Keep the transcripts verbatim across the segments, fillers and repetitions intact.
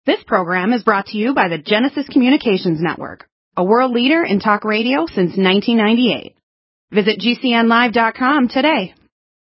This program is brought to you by the Genesis Communications Network, a world leader in talk radio since nineteen ninety-eight. Visit G C N live dot com today.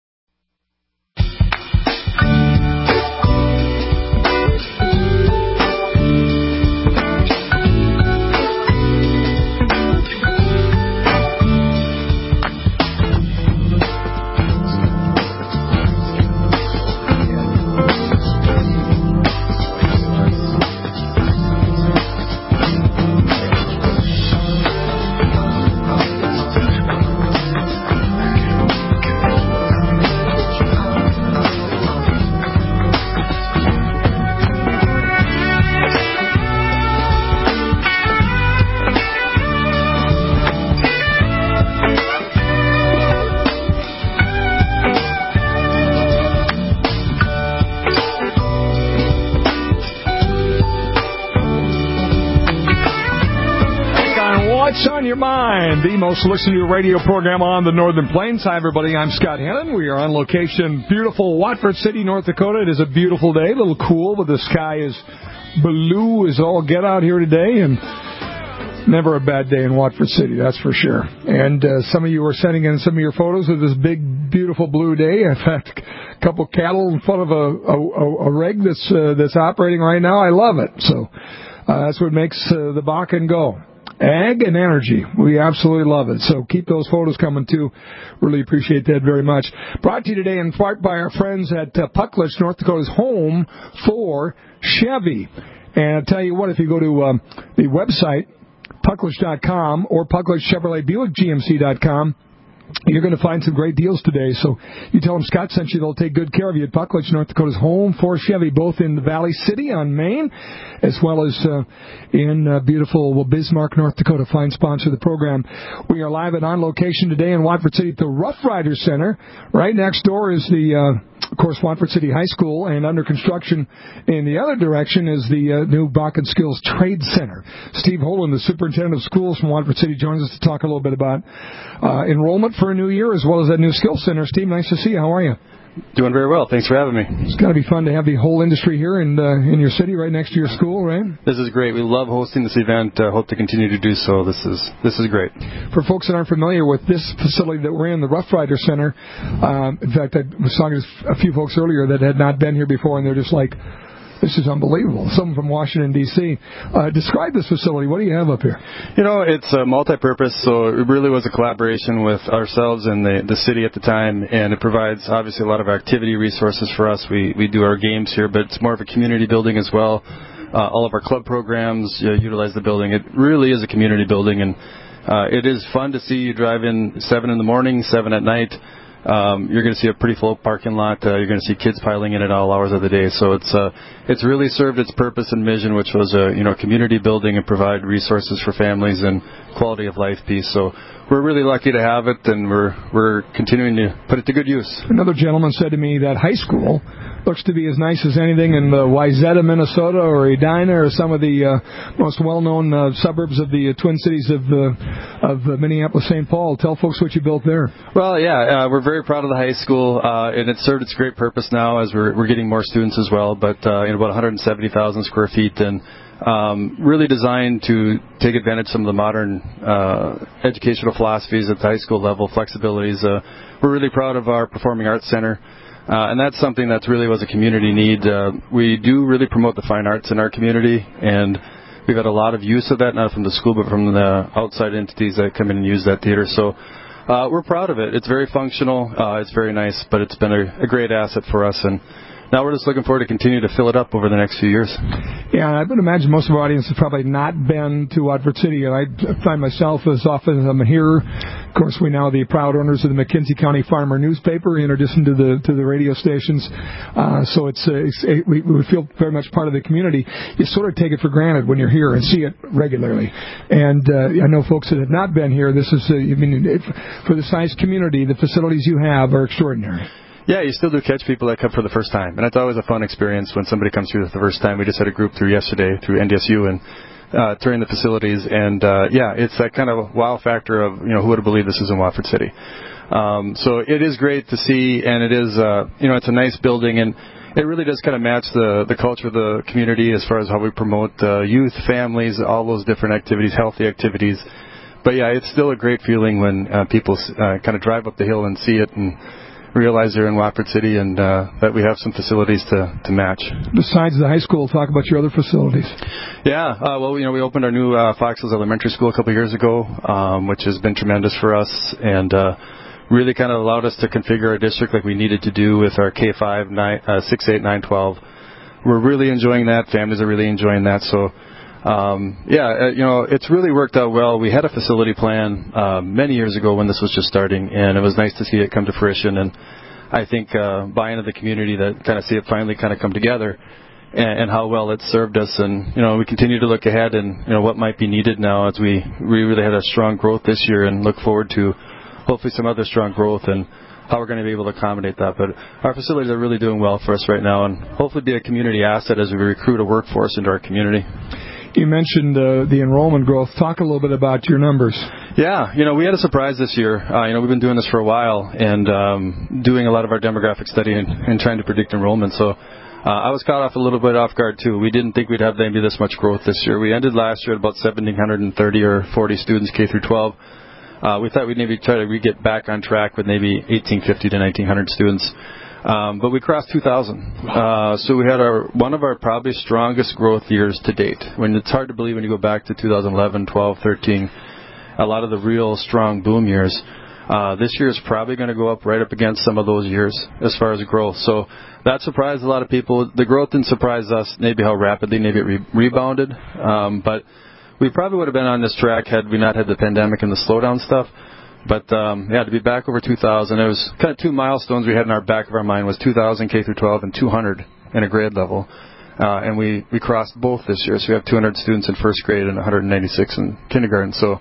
Your mind, the most listened to radio program on the Northern Plains. Hi, everybody. I'm Scott Hannon. We are on location, beautiful Watford City, North Dakota. It is a beautiful day, a little cool, but the sky is blue as all get out here today, and never a bad day in Watford City, that's for sure. And uh, some of you are sending in some of your photos of this big, beautiful blue day. In fact, a couple cattle in front of a, a, a rig that's uh, that's operating right now. I love it. So uh, that's what makes uh, the Bakken go. Ag and energy. We absolutely love it. So keep those photos coming, too. Really appreciate that very much. Brought to you today in part by our friends at uh, Pucklich, North Dakota's home for Chevy. And I'll tell you what, if you go to um, the website, pucklich dot com or Pucklich Chevrolet Buick G M C dot com, you're going to find some great deals today. So you tell them Scott sent you, they'll take good care of you at Pucklich, North Dakota's home for Chevy, both in the Valley City on Main, as well as uh, in uh, beautiful well, Bismarck, North Dakota. Fine sponsor of the program. We are live and on location today in Watford City at the Rough Rider Center. Right next door is the, uh, of course, Watford City High School, and under construction in the other direction is the uh, new Bakken Skills Trade Center. Steve Holland, the superintendent of schools from Watford City, joins us to talk a little bit about uh, enrollment for a new year, as well as that new skills center. Steve, nice to see you. How are you? Doing very well. Thanks for having me. It's got to be fun to have the whole industry here in, uh, in your city, right next to your school, right? This is great. We love hosting this event. Uh, hope to continue to do so. This is this is great. For folks that aren't familiar with this facility that we're in, the Rough Rider Center, um, in fact, I was talking to a few folks earlier that had not been here before, and they're just like, this is unbelievable. Someone from Washington, D C Uh, describe this facility. What do you have up here? You know, it's a multi-purpose, so it really was a collaboration with ourselves and the, the city at the time, and it provides, obviously, a lot of activity resources for us. We, we do our games here, but it's more of a community building as well. Uh, all of our club programs uh, utilize the building. It really is a community building, and uh, it is fun to see you drive in seven in the morning, seven at night. Um, you're going to see a pretty full parking lot. Uh, you're going to see kids piling in at all hours of the day. So it's uh, it's really served its purpose and mission, which was a you know community building and provide resources for families and quality of life piece. So we're really lucky to have it, and we're we're continuing to put it to good use. Another gentleman said to me that high school looks to be as nice as anything in uh, Wayzata, Minnesota, or Edina, or some of the uh, most well-known uh, suburbs of the uh, Twin Cities of uh, of uh, Minneapolis, Saint Paul. Tell folks what you built there. Well, yeah, uh, we're very proud of the high school, uh, and it's served its great purpose now as we're we're getting more students as well. But uh, in about one hundred seventy thousand square feet, and um, really designed to take advantage of some of the modern uh, educational philosophies at the high school level, flexibilities. Uh, we're really proud of our Performing Arts Center. Uh, and that's something that really was a community need. Uh, we do really promote the fine arts in our community, and we've had a lot of use of that, not from the school, but from the outside entities that come in and use that theater. So uh, we're proud of it. It's very functional. Uh, it's very nice, but it's been a, a great asset for us. And now we're just looking forward to continue to fill it up over the next few years. Yeah, I would imagine most of our audience has probably not been to Watford City. I find myself as often as I'm here. Of course, we now the proud owners of the McKenzie County Farmer newspaper, in addition to the to the radio stations. Uh, so it's, uh, it's it, we, we feel very much part of the community. You sort of take it for granted when you're here and see it regularly. And uh, I know folks that have not been here. This is, uh, I mean, if, for the size community, the facilities you have are extraordinary. Yeah, you still do catch people that come for the first time, and it's always a fun experience when somebody comes through for the first time. We just had a group through yesterday through N D S U and uh, touring the facilities, and uh, yeah, it's that kind of wow factor of, you know, who would have believed this is in Watford City. Um, so it is great to see, and it is, uh, you know, it's a nice building, and it really does kind of match the, the culture of the community as far as how we promote uh, youth, families, all those different activities, healthy activities. But yeah, it's still a great feeling when uh, people uh, kind of drive up the hill and see it and realize they're in Watford City and uh, that we have some facilities to, to match. Besides the high school, talk about your other facilities. Yeah, uh, well, you know, we opened our new uh, Fox Hills Elementary School a couple of years ago, um, which has been tremendous for us and uh, really kind of allowed us to configure our district like we needed to do with our K five, nine, uh, six, eight, nine, twelve. We're really enjoying that. Families are really enjoying that. So, um, yeah, uh, you know, it's really worked out well. We had a facility plan uh, many years ago when this was just starting, and it was nice to see it come to fruition. And I think uh, buy into the community that kind of see it finally kind of come together, and, and how well it's served us. And, you know, we continue to look ahead and, you know, what might be needed now as we, we really had a strong growth this year and look forward to hopefully some other strong growth and how we're going to be able to accommodate that. But our facilities are really doing well for us right now and hopefully be a community asset as we recruit a workforce into our community. You mentioned uh, the enrollment growth. Talk a little bit about your numbers. Yeah, you know, we had a surprise this year. Uh, you know, we've been doing this for a while and um, doing a lot of our demographic study and, and trying to predict enrollment. So uh, I was caught off a little bit off guard, too. We didn't think we'd have maybe this much growth this year. We ended last year at about one thousand seven hundred thirty or forty students, K through twelve. Uh, we thought we'd maybe try to re-get back on track with maybe eighteen fifty to nineteen hundred students. Um, but we crossed two thousand. Uh, so we had our one of our probably strongest growth years to date. When it's hard to believe when you go back to two thousand eleven, twelve, thirteen, a lot of the real strong boom years. Uh, this year is probably going to go up right up against some of those years as far as growth. So that surprised a lot of people. The growth didn't surprise us, maybe how rapidly maybe it re- rebounded. Um, but we probably would have been on this track had we not had the pandemic and the slowdown stuff. But, um, yeah, to be back over two thousand, it was kind of two milestones we had in our back of our mind was two thousand K through twelve and two hundred in a grade level. Uh, and we, we crossed both this year. So we have two hundred students in first grade and one hundred ninety-six in kindergarten. So,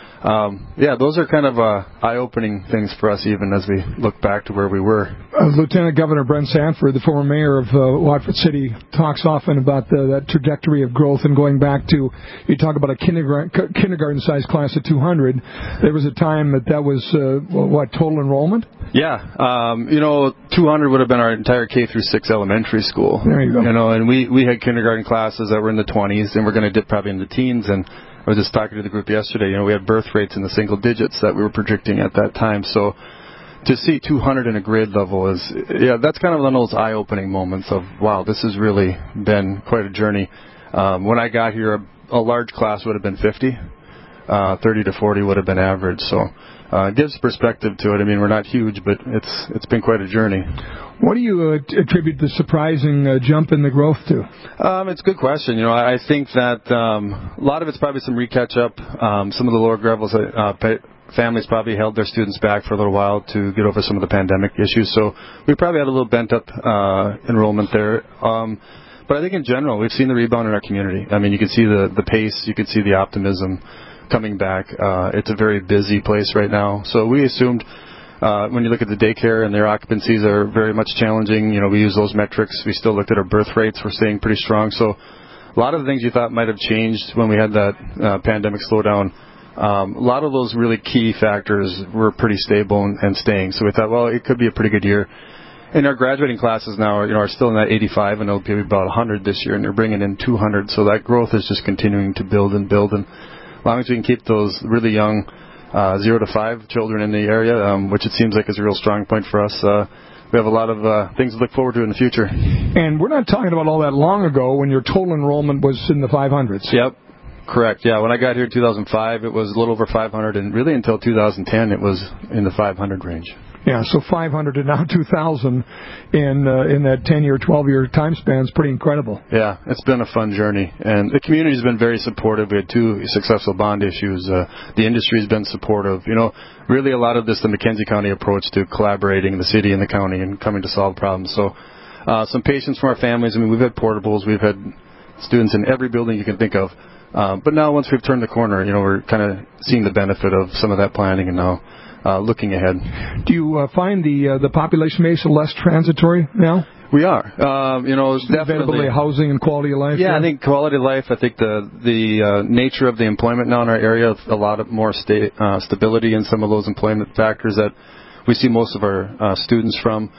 um, yeah, those are kind of uh, eye-opening things for us even as we look back to where we were. Uh, Lieutenant Governor Brent Sanford, the former mayor of uh, Watford City, talks often about the, that trajectory of growth and going back to, you talk about a kindergarten, kindergarten-sized class of two hundred. There was a time that that was, uh, what, total enrollment? Yeah. Um, you know, two hundred would have been our entire K through six elementary school. There you go. You know, and we, we had kindergarten classes that were in the twenties, and we're going to dip probably in the teens, and I was just talking to the group yesterday. You know, we had birth rates in the single digits that we were projecting at that time. So to see two hundred in a grade level is, yeah, that's kind of one of those eye-opening moments of, wow, this has really been quite a journey. Um, when I got here, a, a large class would have been fifty. Uh, thirty to forty would have been average. So uh, it gives perspective to it. I mean, we're not huge, but it's it's been quite a journey. What do you uh, attribute the surprising uh, jump in the growth to? Um, it's a good question. You know, I think that um, a lot of it's probably some re-catch up. Um, some of the lower levels, uh, pay, families probably held their students back for a little while to get over some of the pandemic issues. So we probably had a little bent up uh, enrollment there. Um, but I think in general, we've seen the rebound in our community. I mean, you can see the, the pace, you can see the optimism coming back. Uh, it's a very busy place right now. So we assumed Uh, when you look at the daycare and their occupancies are very much challenging, you know, we use those metrics. We still looked at our birth rates. We're staying pretty strong. So a lot of the things you thought might have changed when we had that uh, pandemic slowdown, um, a lot of those really key factors were pretty stable and, and staying. So we thought, well, it could be a pretty good year. And our graduating classes now are, you know, are still in that eighty-five, and it'll be about one hundred this year, and they're bringing in two hundred. So that growth is just continuing to build and build. And as long as we can keep those really young Uh, zero to five children in the area, um, which it seems like is a real strong point for us. Uh, we have a lot of uh, things to look forward to in the future. And we're not talking about all that long ago when your total enrollment was in the five hundreds. Yep, correct. Yeah, when I got here in two thousand five, it was a little over five hundred, and really until two thousand ten, it was in the five hundred range. Yeah, so five hundred to now two thousand in uh, in that ten-year, twelve-year time span is pretty incredible. Yeah, it's been a fun journey. And the community's been very supportive. We had two successful bond issues. Uh, the industry's been supportive. You know, really a lot of this, the Mackenzie County approach to collaborating, the city and the county, and coming to solve problems. So uh, some patience from our families. I mean, we've had portables. We've had students in every building you can think of. Uh, but now once we've turned the corner, you know, we're kind of seeing the benefit of some of that planning and now Uh, looking ahead. Do you uh, find the uh, the population base less transitory now? We are. Um, you know, definitely housing and quality of life. Yeah, there? I think quality of life. I think the the uh, nature of the employment now in our area, a lot of more sta- uh, stability in some of those employment factors that we see most of our uh, students from.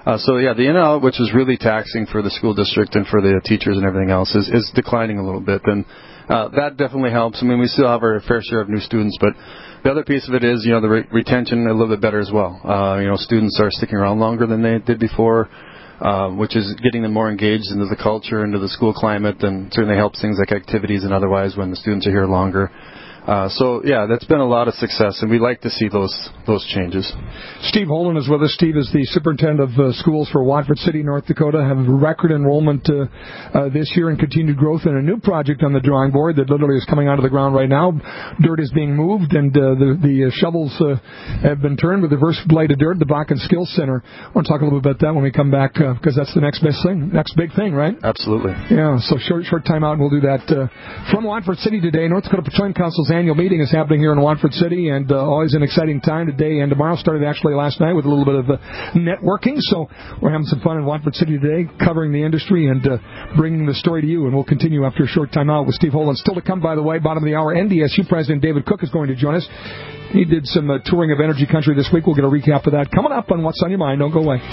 Uh, so, yeah, the in and out, which is really taxing for the school district and for the teachers and everything else, is, is declining a little bit. And uh, that definitely helps. I mean, we still have our fair share of new students, but the other piece of it is, you know, the re- retention a little bit better as well. Uh, you know, students are sticking around longer than they did before, uh, which is getting them more engaged into the culture, into the school climate, and certainly helps things like activities and otherwise when the students are here longer. Uh, so, yeah, that's been a lot of success, and we like to see those those changes. Steve Holden is with us. Steve is the superintendent of uh, schools for Watford City, North Dakota. Have record enrollment uh, uh, this year and continued growth in a new project on the drawing board that literally is coming out of the ground right now. Dirt is being moved, and uh, the, the uh, shovels uh, have been turned with the reverse blade of dirt, the Bakken Skills Center. I want to talk a little bit about that when we come back, uh, because that's the next best thing, next big thing, right? Absolutely. Yeah, so short, short time out, and we'll do that. Uh, from Watford City today, North Dakota Petroleum Council's annual meeting is happening here in Watford City, and uh, always an exciting time today and tomorrow. Started actually last night with a little bit of uh, networking, so we're having some fun in Watford City today, covering the industry and uh, bringing the story to you, and we'll continue after a short time out with Steve Holden. Still to come, by the way, bottom of the hour, N D S U President David Cook is going to join us. He did some uh, touring of Energy Country this week. We'll get a recap of that coming up on What's on Your Mind. Don't go away.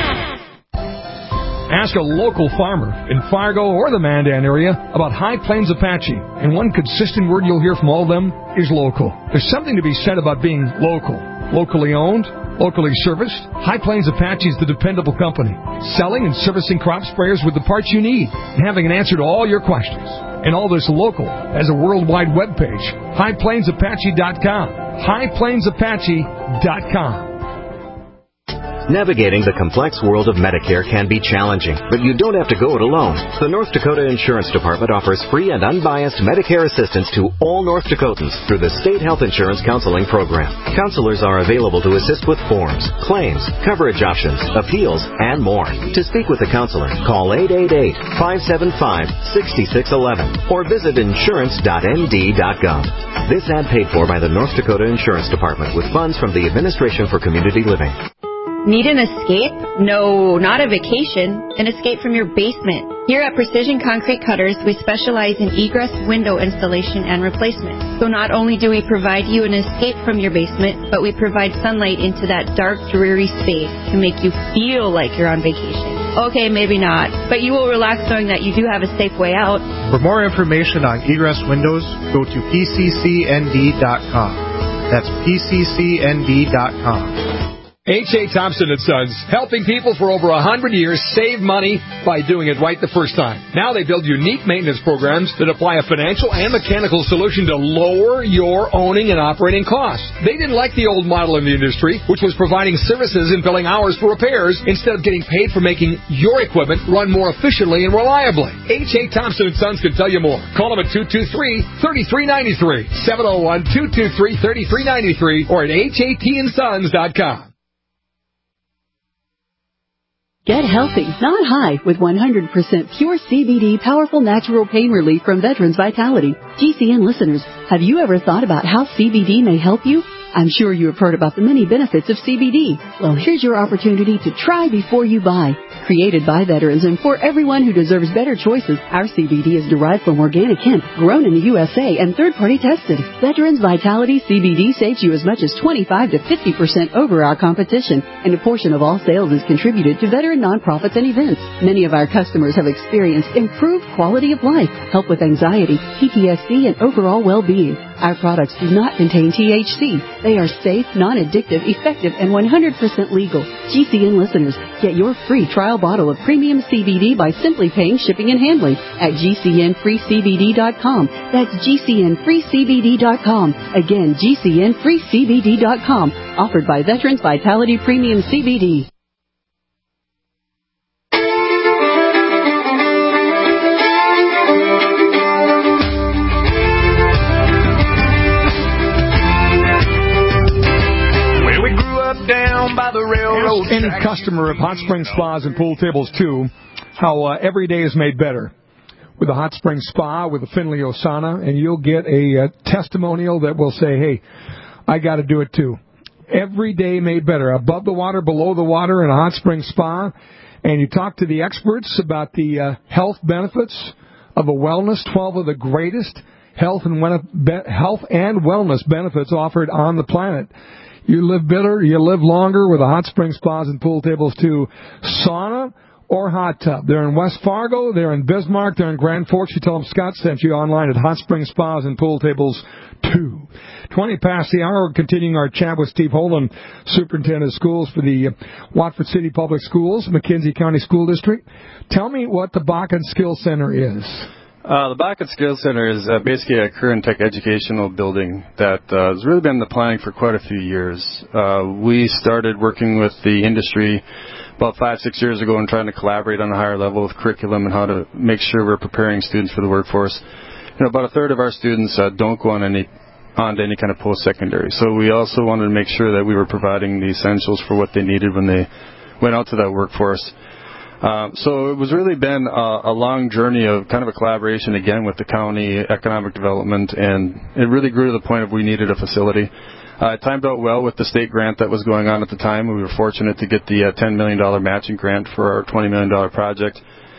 Ask a local farmer in Fargo or the Mandan area about High Plains Apache, and one consistent word you'll hear from all of them is local. There's something to be said about being local. Locally owned, locally serviced, High Plains Apache is the dependable company, selling and servicing crop sprayers with the parts you need and having an answer to all your questions. And all this local has a worldwide web page, high plains apache dot com, high plains apache dot com. Navigating the complex world of Medicare can be challenging, but you don't have to go it alone. The North Dakota Insurance Department offers free and unbiased Medicare assistance to all North Dakotans through the State Health Insurance Counseling Program. Counselors are available to assist with forms, claims, coverage options, appeals, and more. To speak with a counselor, call eight eight eight, five seven five, six six one one or visit insurance dot n d dot gov. This ad paid for by the North Dakota Insurance Department with funds from the Administration for Community Living. Need an escape? No, not a vacation. An escape from your basement. Here at Precision Concrete Cutters, we specialize in egress window installation and replacement. So not only do we provide you an escape from your basement, but we provide sunlight into that dark, dreary space to make you feel like you're on vacation. Okay, maybe not, but you will relax knowing that you do have a safe way out. For more information on egress windows, go to p c c n d dot com. That's p c c n d dot com. H A. Thompson and Sons, helping people for over one hundred years save money by doing it right the first time. Now they build unique maintenance programs that apply a financial and mechanical solution to lower your owning and operating costs. They didn't like the old model in the industry, which was providing services and billing hours for repairs instead of getting paid for making your equipment run more efficiently and reliably. H A. Thompson and Sons can tell you more. Call them at two two three, three three nine three, seven oh one, two two three, three three nine three, or at h a t and sons dot com. Get healthy, not high, with one hundred percent pure C B D powerful natural pain relief from Veterans Vitality. G C N listeners, have you ever thought about how C B D may help you? I'm sure you have heard about the many benefits of C B D. Well, here's your opportunity to try before you buy. Created by veterans and for everyone who deserves better choices, our C B D is derived from organic hemp, grown in the U S A, and third-party tested. Veterans Vitality C B D saves you as much as twenty-five to fifty percent over our competition, and a portion of all sales is contributed to veteran nonprofits and events. Many of our customers have experienced improved quality of life, help with anxiety, P T S D, and overall well-being. Our products do not contain T H C. They are safe, non-addictive, effective, and one hundred percent legal. G C N listeners, get your free trial bottle of premium C B D by simply paying shipping and handling at g c n free c b d dot com. That's g c n free c b d dot com. Again, g c n free c b d dot com. Offered by Veterans Vitality Premium C B D. Ask any customer of Hot Spring Spas and Pool Tables too how uh, every day is made better with the Hot Spring Spa, with the Finley Osana, and you'll get a, a testimonial that will say, hey, I got to do it too. Every day made better, above the water, below the water in a Hot Spring Spa, and you talk to the experts about the uh, health benefits of a wellness, twelve of the greatest health and health and wellness benefits offered on the planet. You live better, you live longer with the hot spring spas and pool tables too. Sauna or hot tub. They're in West Fargo, they're in Bismarck, they're in Grand Forks. You tell them Scott sent you online at Hot Spring Spas and Pool Tables two. twenty past the hour, we're continuing our chat with Steve Holden, Superintendent of Schools for the Watford City Public Schools, McKenzie County School District. Tell me what the Bakken Skills Center is. Uh, the Bakken Skills Center is uh, basically a career and tech educational building that uh, has really been in the planning for quite a few years. Uh, we started working with the industry about five, six years ago and trying to collaborate on a higher level with curriculum and how to make sure we're preparing students for the workforce. You know, about a third of our students uh, don't go on any on to any kind of post-secondary. So we also wanted to make sure that we were providing the essentials for what they needed when they went out to that workforce. Uh, so it was really been a, a long journey of kind of a collaboration again with the county economic development, and it really grew to the point of we needed a facility. Uh, it timed out well with the state grant that was going on at the time. We were fortunate to get the uh, ten million dollars matching grant for our twenty million dollars project.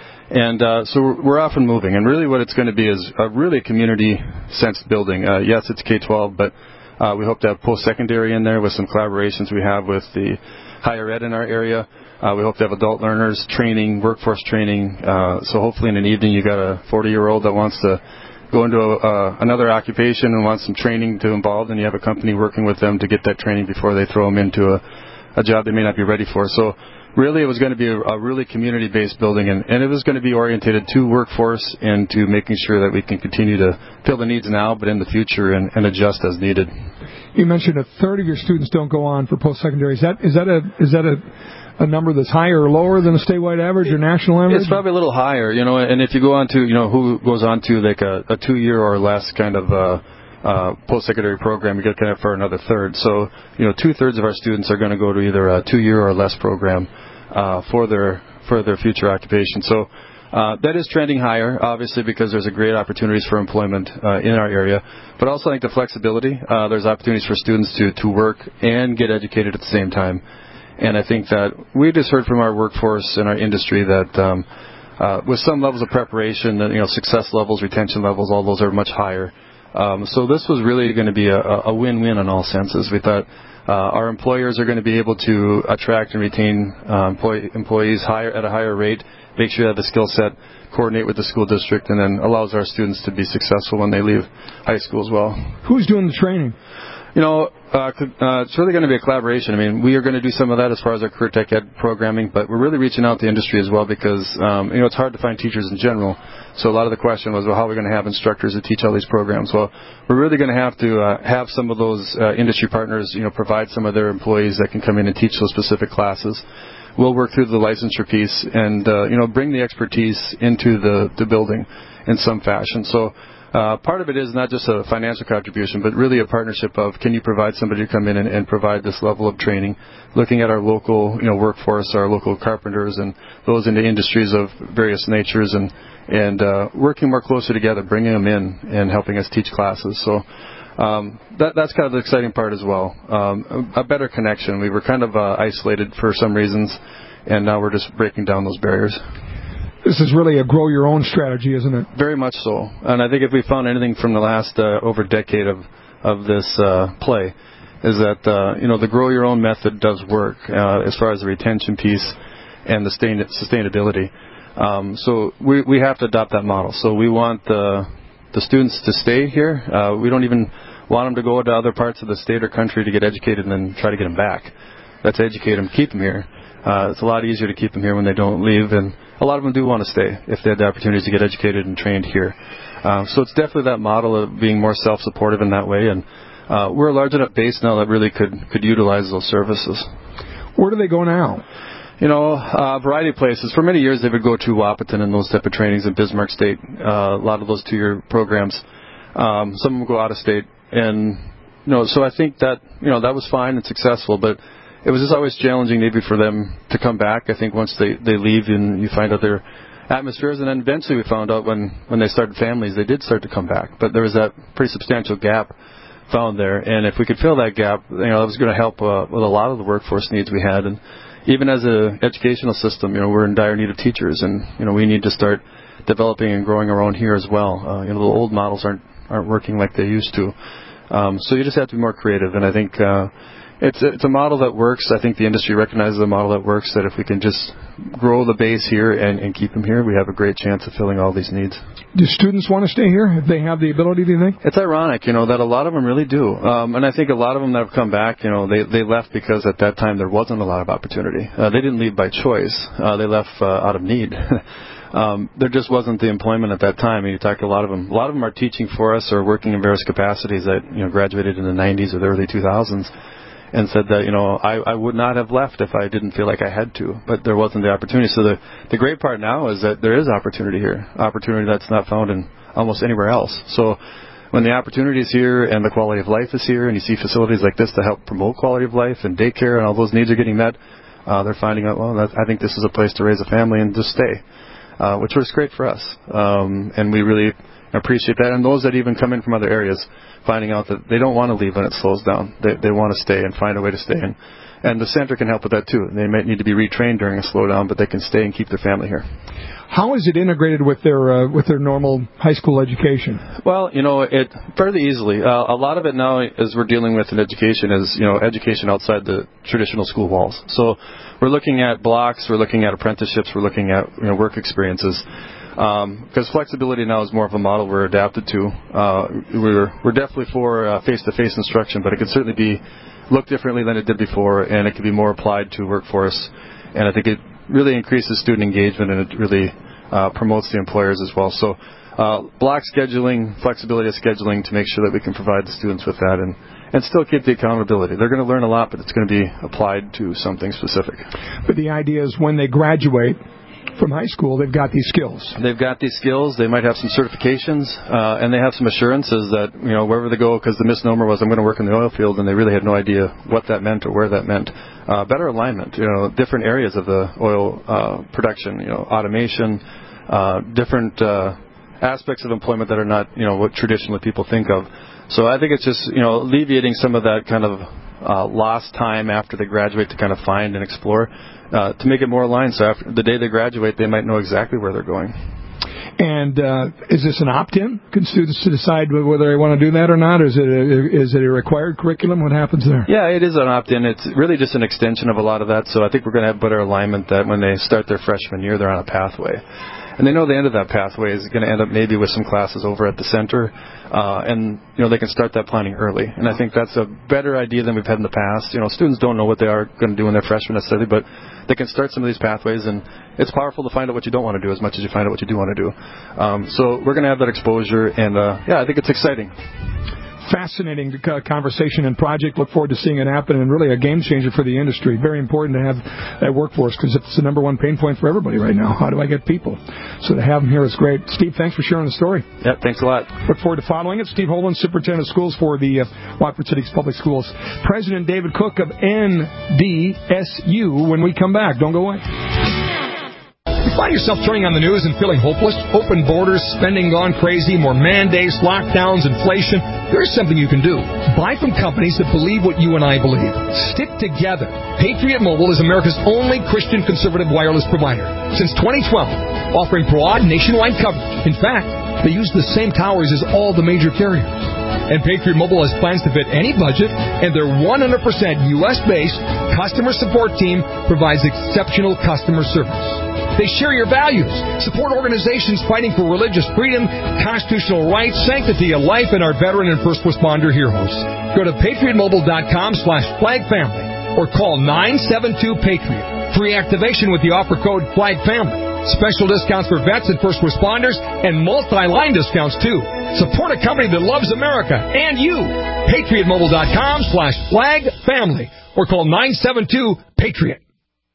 And uh, so we're, we're off and moving. And really what it's going to be is a really community-sensed building. Uh, yes, it's K twelve, but uh, we hope to have post-secondary in there with some collaborations we have with the higher ed in our area. Uh, we hope to have adult learners training, workforce training. Uh, so hopefully in an evening you got a forty-year-old that wants to go into a, uh, another occupation and wants some training to involve, and you have a company working with them to get that training before they throw them into a, a job they may not be ready for. So really it was going to be a, a really community-based building, and, and it was going to be orientated to workforce and to making sure that we can continue to fill the needs now, but in the future and, and adjust as needed. You mentioned a third of your students don't go on for post-secondary. Is that is that a is that a a number that's higher or lower than a statewide average or national average? It's probably a little higher, you know, and if you go on to, you know, who goes on to like a, a two-year or less kind of uh, uh, post-secondary program, you get kind of for another third. So, you know, two-thirds of our students are going to go to either a two-year or less program uh, for their for their future occupation. So uh, that is trending higher, obviously, because there's a great opportunities for employment uh, in our area. But also I think the flexibility, uh, there's opportunities for students to, to work and get educated at the same time. And I think that we just heard from our workforce and our industry that um, uh, with some levels of preparation, you know, success levels, retention levels, all those are much higher. Um, so this was really going to be a, a win-win in all senses. We thought uh, our employers are going to be able to attract and retain uh, employee, employees higher at a higher rate, make sure that the skill set coordinate with the school district, and then allows our students to be successful when they leave high school as well. Who's doing the training? You know, uh, uh, it's really going to be a collaboration. I mean, we are going to do some of that as far as our career tech ed programming, but we're really reaching out to industry as well because, um, you know, it's hard to find teachers in general. So a lot of the question was, well, how are we going to have instructors that teach all these programs? Well, we're really going to have to uh, have some of those uh, industry partners, you know, provide some of their employees that can come in and teach those specific classes. We'll work through the licensure piece and, uh, you know, bring the expertise into the, the building in some fashion. So Uh, part of it is not just a financial contribution, but really a partnership of can you provide somebody to come in and, and provide this level of training, looking at our local, you know, workforce, our local carpenters and those into industries of various natures, and and uh, working more closely together, bringing them in and helping us teach classes. So um, that that's kind of the exciting part as well. Um, a, a better connection. We were kind of uh, isolated for some reasons, and now we're just breaking down those barriers. This is really a grow-your-own strategy, isn't it? Very much so. And I think if we found anything from the last uh, over decade of of this uh, play, is that uh, you know the grow-your-own method does work uh, as far as the retention piece and the sustain- sustainability. Um, so we we have to adopt that model. So we want the the students to stay here. Uh, we don't even want them to go to other parts of the state or country to get educated and then try to get them back. Let's educate them, keep them here. Uh, it's a lot easier to keep them here when they don't leave, and a lot of them do want to stay if they had the opportunities to get educated and trained here. Uh, so it's definitely that model of being more self-supportive in that way, and uh, we're a large enough base now that really could, could utilize those services. Where do they go now? You know, uh, a variety of places. For many years, they would go to Wahpeton and those type of trainings in Bismarck State, uh, a lot of those two-year programs. Um, some of them go out of state, and, you know, so I think that, you know, that was fine and successful, but it was just always challenging maybe for them to come back. I think once they, they leave and you find out their atmospheres, and then eventually we found out when, when they started families, they did start to come back. But there was that pretty substantial gap found there, and if we could fill that gap, you know, that was going to help uh, with a lot of the workforce needs we had. And even as an educational system, you know, we're in dire need of teachers, and, you know, we need to start developing and growing our own here as well. Uh, you know, the old models aren't aren't working like they used to. Um, so you just have to be more creative, and I think uh, it's it's a model that works. I think the industry recognizes a model that works. That if we can just grow the base here and, and keep them here, we have a great chance of filling all these needs. Do students want to stay here if they have the ability, do you think? It's ironic, you know, that a lot of them really do. Um, and I think a lot of them that have come back, you know, they, they left because at that time there wasn't a lot of opportunity. Uh, they didn't leave by choice. Uh, they left uh, out of need. um, there just wasn't the employment at that time. And you talk to a lot of them. A lot of them are teaching for us or working in various capacities that, you know, graduated in the nineties or the early two thousands. And said that, you know, I, I would not have left if I didn't feel like I had to, but there wasn't the opportunity. So the, the great part now is that there is opportunity here, opportunity that's not found in almost anywhere else. So when the opportunity is here and the quality of life is here and you see facilities like this to help promote quality of life and daycare and all those needs are getting met, uh, they're finding out, well, that, I think this is a place to raise a family and just stay, uh, which was great for us. Um, and we really appreciate that. And those that even come in from other areas, finding out that they don't want to leave when it slows down. They they want to stay and find a way to stay. And, and the center can help with that, too. They might need to be retrained during a slowdown, but they can stay and keep their family here. How is it integrated with their uh, with their normal high school education? Well, you know, it fairly easily. Uh, a lot of it now, as we're dealing with in education, is, you know, education outside the traditional school walls. So we're looking at blocks, we're looking at apprenticeships, we're looking at, you know, work experiences. Because um, flexibility now is more of a model we're adapted to. Uh, we're we're definitely for uh, face-to-face instruction, but it can certainly be look differently than it did before, and it can be more applied to workforce. And I think it really increases student engagement, and it really uh, promotes the employers as well. So uh, block scheduling, flexibility of scheduling to make sure that we can provide the students with that and, and still keep the accountability. They're going to learn a lot, but it's going to be applied to something specific. But the idea is when they graduate from high school, they've got these skills. They've got these skills. They might have some certifications, uh, and they have some assurances that, you know, wherever they go, because the misnomer was I'm going to work in the oil field, and they really had no idea what that meant or where that meant. Uh, better alignment, you know, different areas of the oil uh, production, you know, automation, uh, different uh, aspects of employment that are not, you know, what traditionally people think of. So I think it's just, you know, alleviating some of that kind of uh, lost time after they graduate to kind of find and explore. Uh, to make it more aligned, so after the day they graduate, they might know exactly where they're going. And uh, is this an opt-in? Can students decide whether they want to do that or not? Or is it a, is it a required curriculum? What happens there? Yeah, it is an opt-in. It's really just an extension of a lot of that. So I think we're going to have better alignment that when they start their freshman year, they're on a pathway. And they know the end of that pathway is going to end up maybe with some classes over at the center. Uh, and, you know, they can start that planning early. And I think that's a better idea than we've had in the past. You know, students don't know what they are going to do when they're freshmen necessarily, but they can start some of these pathways. And it's powerful to find out what you don't want to do as much as you find out what you do want to do. Um, so we're going to have that exposure. And, uh, yeah, I think it's exciting. Fascinating conversation and project. Look forward to seeing it happen, and really a game changer for the industry. Very important to have that workforce because it's the number one pain point for everybody right now. How do I get people? So to have them here is great. Steve, thanks for sharing the story. Yeah, thanks a lot. Look forward to following it. Steve Holden, Superintendent of Schools for the uh, Watford City Public Schools. President David Cook of N D S U when we come back. Don't go away. You find yourself turning on the news and feeling hopeless? Open borders, spending gone crazy, more mandates, lockdowns, inflation. There's something you can do. Buy from companies that believe what you and I believe. Stick together. Patriot Mobile is America's only Christian conservative wireless provider. Since twenty twelve, offering broad nationwide coverage. In fact, they use the same towers as all the major carriers. And Patriot Mobile has plans to fit any budget, and their one hundred percent U S-based customer support team provides exceptional customer service. They share your values, support organizations fighting for religious freedom, constitutional rights, sanctity of life, and our veteran and first responder heroes. Go to patriot mobile dot com slash flag family or call nine seven two PATRIOT. Free activation with the offer code FLAGFAMILY. Special discounts for vets and first responders, and multi-line discounts, too. Support a company that loves America and you. patriot mobile dot com slash flag family or call nine seven two PATRIOT.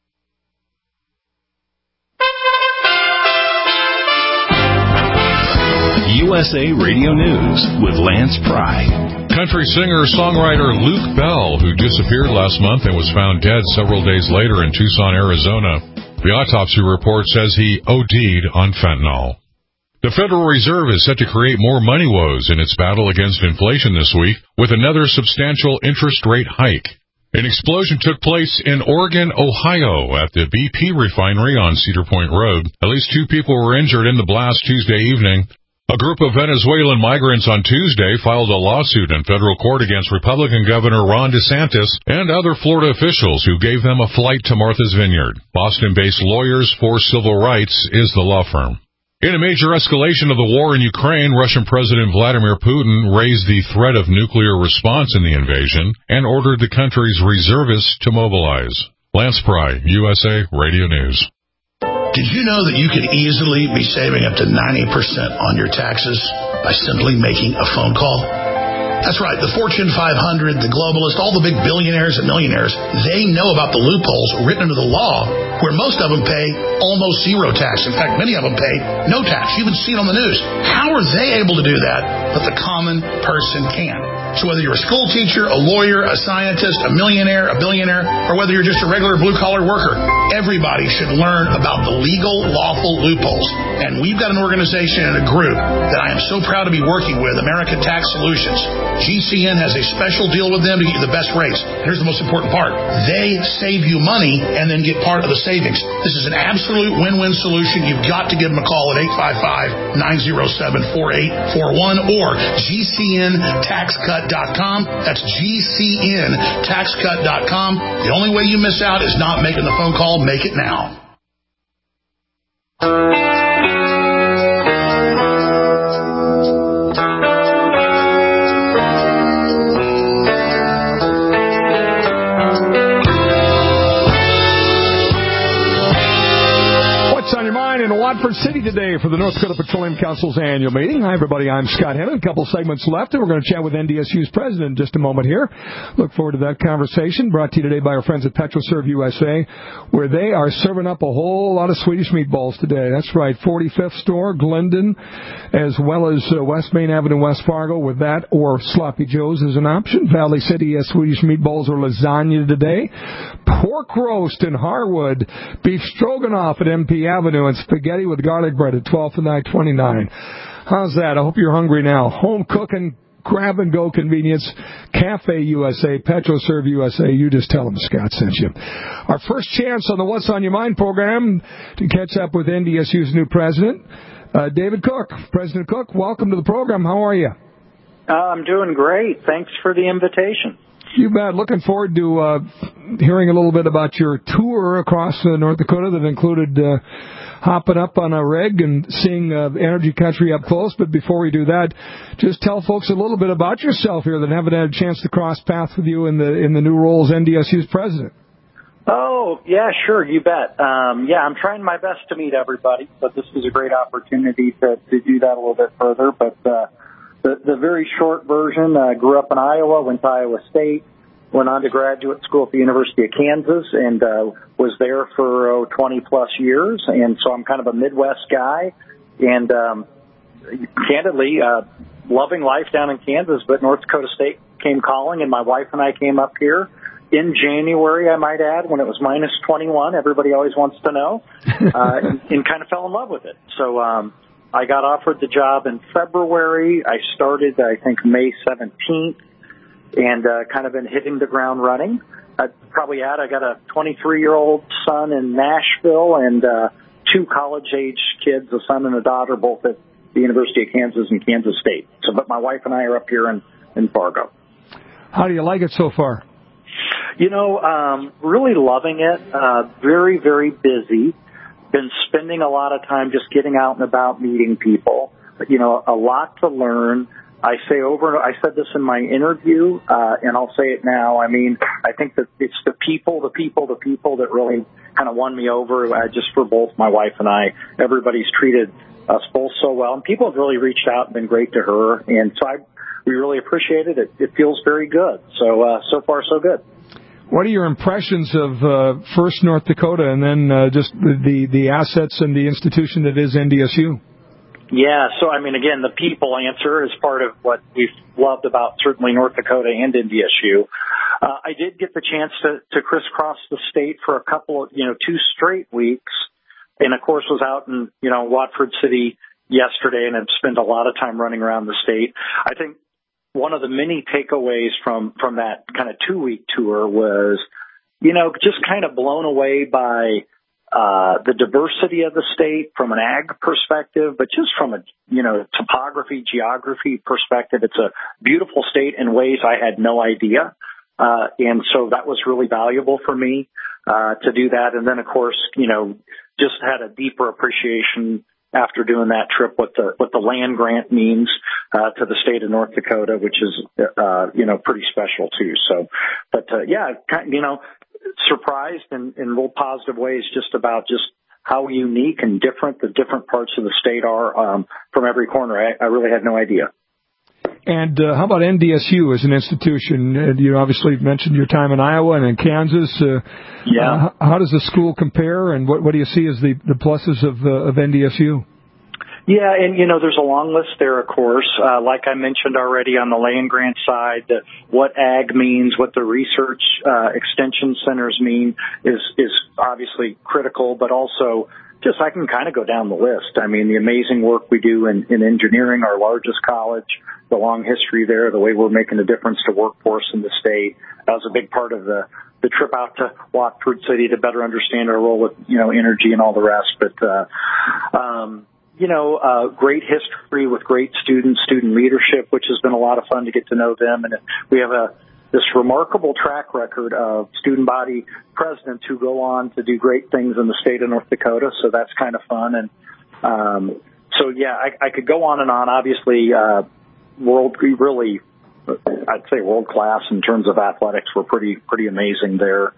U S A Radio News with Lance Pry. Country singer-songwriter Luke Bell, who disappeared last month and was found dead several days later in Tucson, Arizona. The autopsy report says he O D'd on fentanyl. The Federal Reserve is set to create more money woes in its battle against inflation this week with another substantial interest rate hike. An explosion took place in Oregon, Ohio at the B P refinery on Cedar Point Road. At least two people were injured in the blast Tuesday evening. A group of Venezuelan migrants on Tuesday filed a lawsuit in federal court against Republican Governor Ron DeSantis and other Florida officials who gave them a flight to Martha's Vineyard. Boston-based Lawyers for Civil Rights is the law firm. In a major escalation of the war in Ukraine, Russian President Vladimir Putin raised the threat of nuclear response in the invasion and ordered the country's reservists to mobilize. Lance Pry, U S A Radio News. Did you know that you could easily be saving up to ninety percent on your taxes by simply making a phone call? That's right. The Fortune five hundred, the globalists, all the big billionaires and millionaires, they know about the loopholes written into the law where most of them pay almost zero tax. In fact, many of them pay no tax. You even see it on the news. How are they able to do that, but the common person can? So whether you're a school teacher, a lawyer, a scientist, a millionaire, a billionaire, or whether you're just a regular blue-collar worker, everybody should learn about the legal, lawful loopholes. And we've got an organization and a group that I am so proud to be working with, American Tax Solutions. G C N has a special deal with them to get you the best rates. Here's the most important part. They save you money and then get part of the savings. This is an absolute win-win solution. You've got to give them a call at eight five five, nine oh seven, four eight four one or G C N tax cut dot com. That's G C N tax cut dot com. The only way you miss out is not making the phone call. Make it now. In Watford City today for the North Dakota Petroleum Council's annual meeting. Hi, everybody. I'm Scott Hennon. A couple segments left, and we're going to chat with N D S U's president in just a moment here. Look forward to that conversation. Brought to you today by our friends at PetroServe U S A, where they are serving up a whole lot of Swedish meatballs today. That's right, forty-fifth store, Glendon, as well as uh, West Main Avenue, West Fargo, with that, or Sloppy Joe's is an option. Valley City has Swedish meatballs or lasagna today. Pork roast in Harwood, beef stroganoff at M P Avenue, and spaghetti with garlic bread at twelfth and I twenty-nine. How's that? I hope you're hungry now. Home cooking, grab-and-go convenience, Cafe U S A, PetroServe U S A. You just tell them Scott sent you. Our first chance on the What's on Your Mind program to catch up with N D S U's new president, uh, David Cook. President Cook, welcome to the program. How are you? Uh, I'm doing great. Thanks for the invitation. You bet. Looking forward to uh, hearing a little bit about your tour across uh, North Dakota that included uh, hopping up on a rig and seeing uh, energy country up close. But before we do that, just tell folks a little bit about yourself here that haven't had a chance to cross paths with you in the in the new role as N D S U's president. Oh, yeah, sure, you bet. Um, yeah, I'm trying my best to meet everybody, but this is a great opportunity to, to do that a little bit further. But uh, the, the very short version, uh, grew up in Iowa, went to Iowa State, went on to graduate school at the University of Kansas, and uh, was there for oh, twenty plus years. And so I'm kind of a Midwest guy, and um, candidly, uh, loving life down in Kansas, but North Dakota State came calling, and my wife and I came up here in January, I might add, when it was minus twenty-one. Everybody always wants to know, uh, and, and kind of fell in love with it. So um, I got offered the job in February. I started, I think, May seventeenth. And uh, kind of been hitting the ground running. I'd probably add I got a twenty-three-year-old son in Nashville and uh, two college-age kids, a son and a daughter, both at the University of Kansas and Kansas State. So, but my wife and I are up here in, in Fargo. How do you like it so far? You know, um, really loving it. Uh, very, very busy. Been spending a lot of time just getting out and about, meeting people. But, you know, a lot to learn. I say over, I said this in my interview, uh, and I'll say it now. I mean, I think that it's the people, the people, the people that really kind of won me over, uh, just for both my wife and I. Everybody's treated us both so well, and people have really reached out and been great to her, and so I, we really appreciate it. It, it feels very good. So, uh, so far, so good. What are your impressions of uh, first North Dakota and then uh, just the, the assets and the institution that is N D S U? Yeah, so I mean, again, the people answer is part of what we've loved about certainly North Dakota and N D S U. Uh, I did get the chance to, to crisscross the state for a couple of, you know, two straight weeks. And of course was out in, you know, Watford City yesterday and have spent a lot of time running around the state. I think one of the many takeaways from, from that kind of two-week tour was, you know, just kind of blown away by uh the diversity of the state from an ag perspective, but just from a, you know, topography, geography perspective. It's a beautiful state in ways I had no idea. Uh, and so that was really valuable for me, uh, to do that. And then, of course, you know, just had a deeper appreciation after doing that trip, what the, what the land grant means, uh, to the state of North Dakota, which is, uh, you know, pretty special too. So, but, uh, yeah, you know, surprised in, in real positive ways just about just how unique and different the different parts of the state are, um, from every corner. I, I really had no idea. And uh, how about N D S U as an institution? Uh, you obviously mentioned your time in Iowa and in Kansas. Uh, yeah. Uh, how does the school compare, and what, what do you see as the, the pluses of, uh, of N D S U? Yeah, and, you know, there's a long list there, of course. Uh, like I mentioned already on the land grant side, the, what ag means, what the research uh, extension centers mean is, is obviously critical, but also just I can kind of go down the list. I mean, the amazing work we do in, in engineering, our largest college, the long history there, the way we're making a difference to workforce in the state. That was a big part of the, the trip out to Watford City to better understand our role with, you know, energy and all the rest. But, uh, um, you know, uh, great history with great students, student leadership, which has been a lot of fun to get to know them. And we have a, this remarkable track record of student body presidents who go on to do great things in the state of North Dakota. So that's kind of fun. And, um, so yeah, I, I could go on and on. Obviously, uh, world, really, I'd say world class in terms of athletics. We're pretty, pretty amazing there.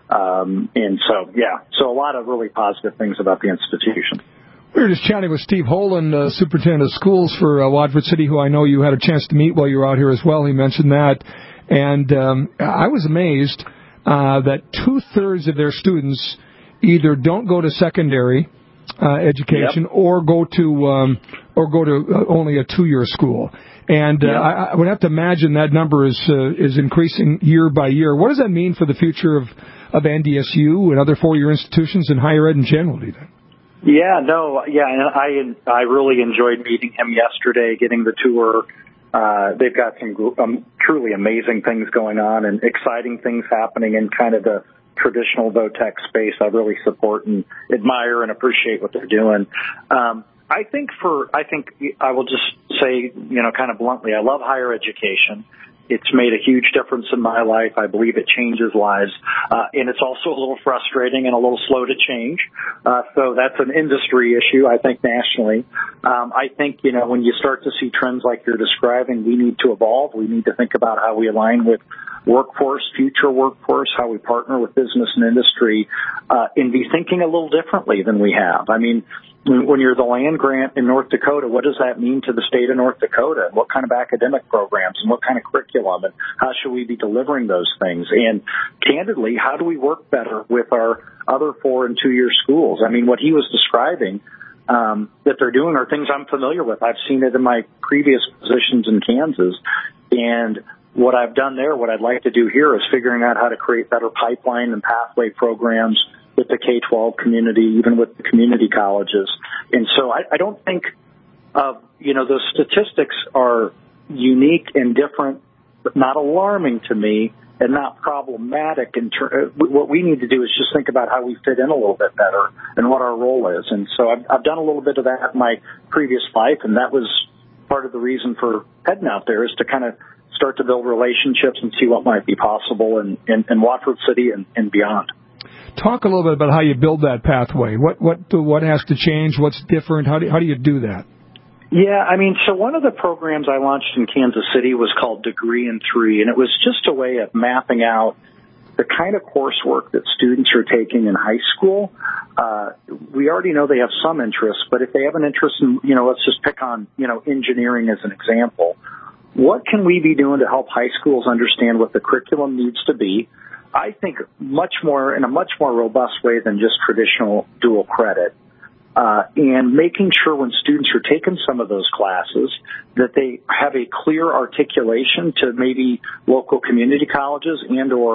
Um, and so, yeah, so a lot of really positive things about the institution. We were just chatting with Steve Holen, uh, superintendent of schools for uh, Watford City, who I know you had a chance to meet while you were out here as well. He mentioned that. And um, I was amazed uh, that two-thirds of their students either don't go to secondary uh, education yep. or go to um, or go to uh, only a two-year school. And uh, yep. I, I would have to imagine that number is uh, is increasing year by year. What does that mean for the future of, of N D S U and other four-year institutions and higher ed in general, do you think? Yeah, no, yeah, and I I really enjoyed meeting him yesterday, getting the tour. Uh, they've got some um, truly amazing things going on and exciting things happening in kind of the traditional Votech space. I really support and admire and appreciate what they're doing. Um, I think for, I think I will just say, you know, kind of bluntly, I love higher education. It's made a huge difference in my life. I believe it changes lives. Uh, and it's also a little frustrating and a little slow to change. Uh, so that's an industry issue, I think, nationally. Um, I think, you know, when you start to see trends like you're describing, we need to evolve. We need to think about how we align with workforce, future workforce, how we partner with business and industry, uh, and be thinking a little differently than we have. I mean, when you're the land grant in North Dakota, what does that mean to the state of North Dakota? What kind of academic programs and what kind of curriculum and how should we be delivering those things? And candidly, how do we work better with our other four and two-year schools? I mean, what he was describing um, that they're doing are things I'm familiar with. I've seen it in my previous positions in Kansas. And what I've done there, what I'd like to do here is figuring out how to create better pipeline and pathway programs with the K twelve community, even with the community colleges. And so I, I don't think, uh, you know, those statistics are unique and different, but not alarming to me and not problematic. In ter- what we need to do is just think about how we fit in a little bit better and what our role is. And so I've, I've done a little bit of that in my previous life, and that was part of the reason for heading out there, is to kind of start to build relationships and see what might be possible in, in, in Watford City and, and beyond. Talk a little bit about how you build that pathway. What what what has to change? What's different? How do how do you do that? Yeah, I mean, so one of the programs I launched in Kansas City was called Degree in Three, and it was just a way of mapping out the kind of coursework that students are taking in high school. Uh, we already know they have some interests, but if they have an interest in, you know, let's just pick on, you know, engineering as an example. What can we be doing to help high schools understand what the curriculum needs to be? I think much more, in a much more robust way than just traditional dual credit. Uh, and making sure when students are taking some of those classes that they have a clear articulation to maybe local community colleges and or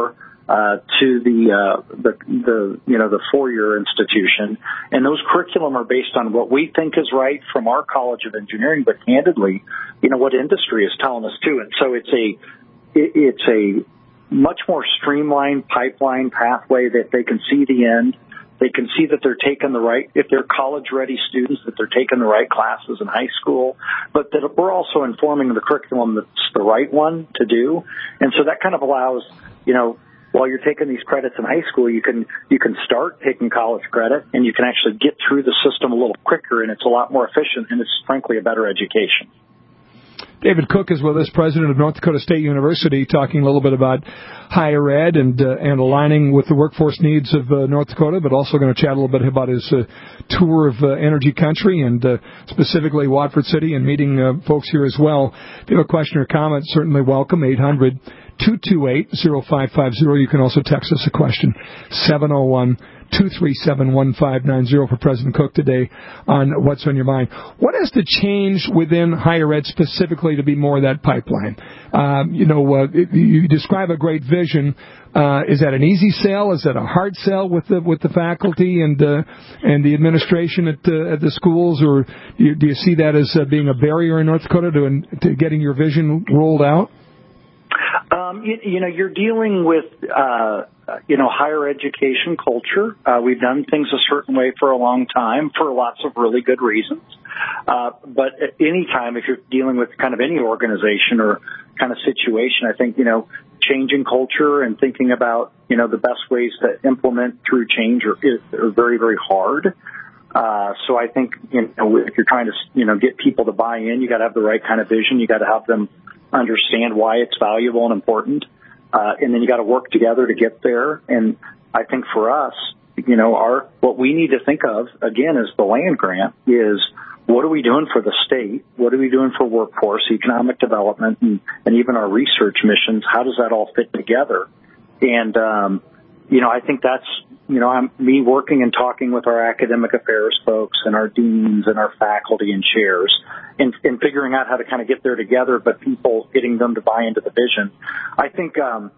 uh, to the, uh, the, the, you know, the four-year institution. And those curriculum are based on what we think is right from our College of Engineering, but candidly, you know, what industry is telling us too. And so it's a, it, it's a much more streamlined pipeline pathway that they can see the end. They can see that they're taking the right, if they're college-ready students, that they're taking the right classes in high school, but that we're also informing the curriculum that's the right one to do. And so that kind of allows, you know, while you're taking these credits in high school, you can you can start taking college credit, and you can actually get through the system a little quicker, and it's a lot more efficient, and it's frankly a better education. David Cook is with us, president of North Dakota State University, talking a little bit about higher ed and uh, and aligning with the workforce needs of uh, North Dakota, but also going to chat a little bit about his uh, tour of uh, Energy Country and uh, specifically Watford City and meeting uh, folks here as well. If you have a question or comment, certainly welcome, eight hundred, two two eight, oh five five oh. You can also text us a question, seven oh one, two three seven, one five nine zero for President Cook today on What's on Your Mind. What has to change within higher ed specifically to be more of that pipeline? Um, you know, uh, you describe a great vision. Uh, is that an easy sell? Is that a hard sell with the with the faculty and uh, and the administration at the at the schools, or do you, do you see that as uh, being a barrier in North Dakota to, to getting your vision rolled out? Um, you, you know, you're dealing with, uh, you know, higher education culture. Uh, we've done things a certain way for a long time for lots of really good reasons. Uh, but at any time, if you're dealing with kind of any organization or kind of situation, I think, you know, changing culture and thinking about, you know, the best ways to implement through change are, is, are very, very hard. Uh, so I think, you know, if you're trying to, you know, get people to buy in, you got to have the right kind of vision. You got to have them understand why it's valuable and important. Uh, and then you got to work together to get there. And I think for us, you know, our, what we need to think of, again, is the land grant is what are we doing for the state? What are we doing for workforce, economic development, and, and even our research missions? How does that all fit together? And, um, you know, I think that's, you know, I'm me working and talking with our academic affairs folks and our deans and our faculty and chairs and, and figuring out how to kind of get there together, but people getting them to buy into the vision. I think, um,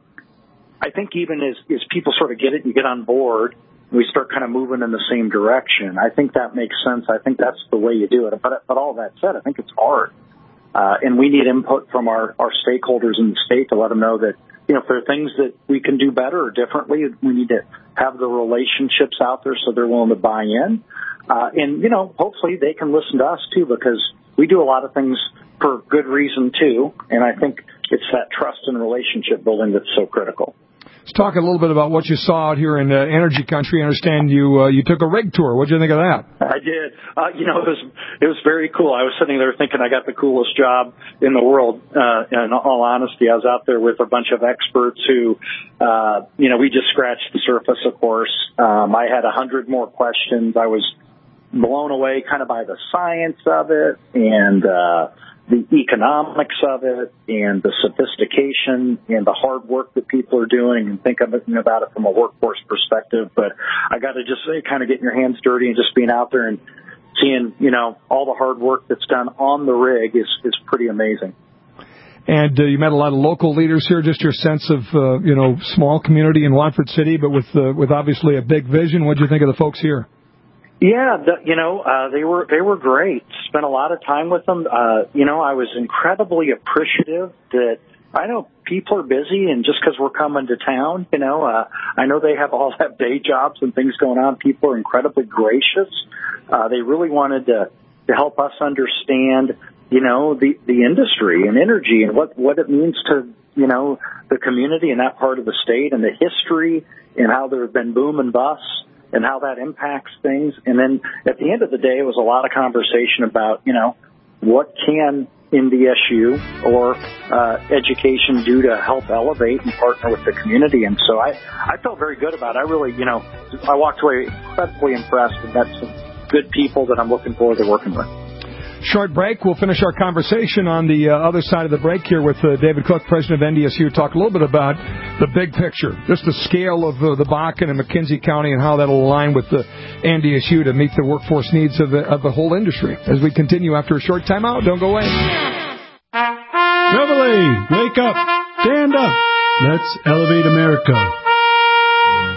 I think even as, as people sort of get it and get on board, we start kind of moving in the same direction. I think that makes sense. I think that's the way you do it. But, but all that said, I think it's hard. Uh, and we need input from our, our stakeholders in the state to let them know that, you know, if there are things that we can do better or differently, we need to have the relationships out there so they're willing to buy in. Uh, and, you know, hopefully they can listen to us, too, because we do a lot of things for good reason, too. And I think it's that trust and relationship building that's so critical. Let's talk a little bit about what you saw out here in uh, Energy Country. I understand you uh, you took a rig tour. What did you think of that? I did. Uh, you know, it was it was very cool. I was sitting there thinking I got the coolest job in the world. Uh, in all honesty, I was out there with a bunch of experts who, uh, you know, we just scratched the surface. Of course, um, I had a hundred more questions. I was blown away kind of by the science of it and uh, the economics of it and the sophistication and the hard work that people are doing, and think of it, you know, about it from a workforce perspective. But I got to just say, kind of getting your hands dirty and just being out there and seeing, you know, all the hard work that's done on the rig is, is pretty amazing. And uh, you met a lot of local leaders here. Just your sense of, uh, you know, small community in Watford City, but with uh, with obviously a big vision. What did you think of the folks here? Yeah, the, you know, uh, they were, they were great. Spent a lot of time with them. Uh, you know, I was incredibly appreciative that I know people are busy, and just because we're coming to town, you know, uh, I know they have all have day jobs and things going on. People are incredibly gracious. Uh, they really wanted to, to help us understand, you know, the, the industry and energy and what, what it means to, you know, the community in that part of the state and the history and how there have been boom and bust, and how that impacts things. And then at the end of the day, it was a lot of conversation about, you know, what can N D S U or uh, education do to help elevate and partner with the community. And so I, I felt very good about it. I really, you know, I walked away incredibly impressed and met some good people that I'm looking forward to working with. Short break. We'll finish our conversation on the uh, other side of the break here with uh, David Cook, president of N D S U. Talk a little bit about the big picture, just the scale of uh, the Bakken and McKenzie County and how that will align with the N D S U to meet the workforce needs of the, of the whole industry. As we continue after a short time out, don't go away. Reveille, wake up, stand up. Let's elevate America.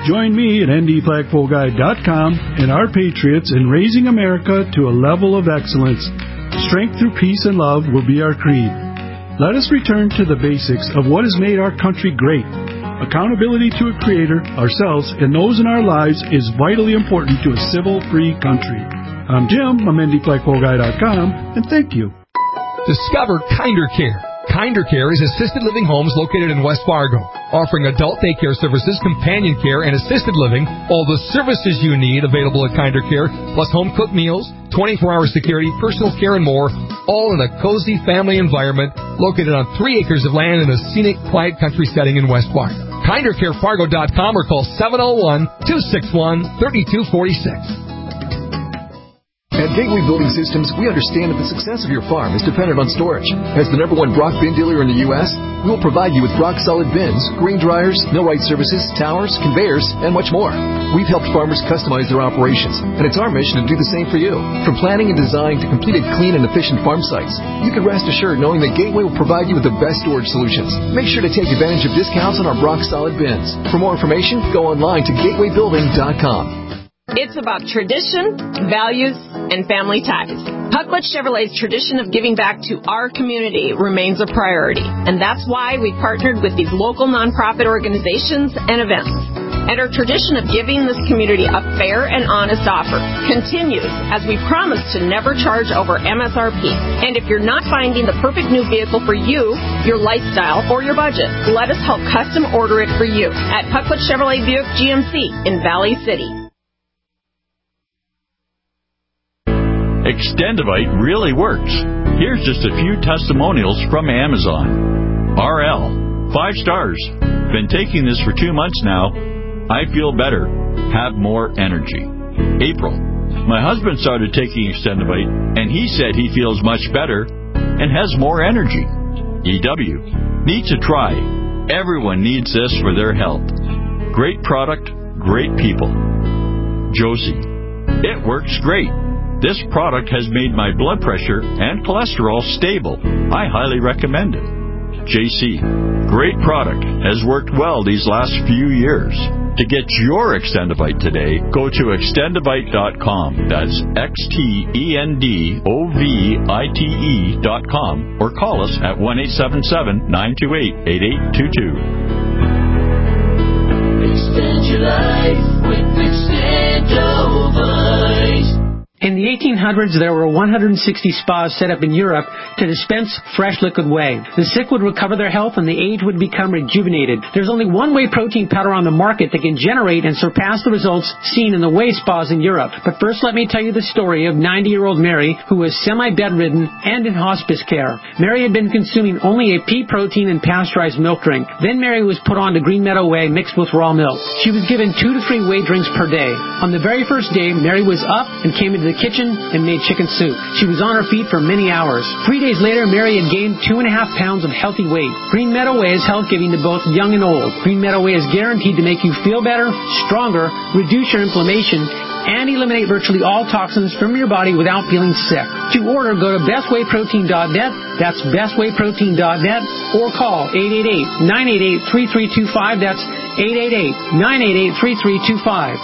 Join me at N D Flagpole Guide dot com and our patriots in raising America to a level of excellence. Strength through peace and love will be our creed. Let us return to the basics of what has made our country great. Accountability to a creator, ourselves, and those in our lives is vitally important to a civil, free country. I'm Jim from N D Flagpole Guide dot com, and thank you. Discover Kinder Care. Kinder Care is assisted living homes located in West Fargo, offering adult daycare services, companion care, and assisted living. All the services you need available at Kinder Care, plus home-cooked meals, twenty-four hour security, personal care, and more, all in a cozy family environment located on three acres of land in a scenic, quiet country setting in West Fargo. Kinder Care Fargo dot com or call seven oh one, two six one, three two four six. At Gateway Building Systems, we understand that the success of your farm is dependent on storage. As the number one Brock bin dealer in the U S, we will provide you with rock-solid bins, grain dryers, millwright services, towers, conveyors, and much more. We've helped farmers customize their operations, and it's our mission to do the same for you. From planning and design to completed clean and efficient farm sites, you can rest assured knowing that Gateway will provide you with the best storage solutions. Make sure to take advantage of discounts on our rock-solid bins. For more information, go online to gateway building dot com. It's about tradition, values, and family ties. Pucklet Chevrolet's tradition of giving back to our community remains a priority, and that's why we partnered with these local nonprofit organizations and events. And our tradition of giving this community a fair and honest offer continues as we promise to never charge over M S R P. And if you're not finding the perfect new vehicle for you, your lifestyle, or your budget, let us help custom order it for you at Pucklet Chevrolet Buick G M C in Valley City. Extendivite really works. Here's just a few testimonials from Amazon. R L, five stars. Been taking this for two months now. I feel better. Have more energy. April, my husband started taking Extendivite, and he said he feels much better and has more energy. E W, need to try. Everyone needs this for their health. Great product, great people. Josie, it works great. This product has made my blood pressure and cholesterol stable. I highly recommend it. J C, great product. Has worked well these last few years. To get your Extendivite today, go to extendivite dot com. That's X T E N D O V I T E dot com or call us at one eight seven seven, nine two eight, eight eight two two. Extend your life with Extendivite. In the eighteen hundreds, there were one hundred sixty spas set up in Europe to dispense fresh liquid whey. The sick would recover their health and the aged would become rejuvenated. There's only one whey protein powder on the market that can generate and surpass the results seen in the whey spas in Europe. But first, let me tell you the story of ninety-year-old Mary, who was semi-bedridden and in hospice care. Mary had been consuming only a pea protein and pasteurized milk drink. Then Mary was put on to Green Meadow Whey mixed with raw milk. She was given two to three whey drinks per day. On the very first day, Mary was up and came into the kitchen and made chicken soup. She was on her feet for many hours. Three days later, Mary had gained two and a half pounds of healthy weight. Green Meadow Whey is health-giving to both young and old. Green Meadow Whey is guaranteed to make you feel better, stronger, reduce your inflammation, and eliminate virtually all toxins from your body without feeling sick. To order, go to best whey protein dot net. That's best whey protein dot net or call eight eight eight, nine eight eight, three three two five. That's eight eight eight, nine eight eight, three three two five.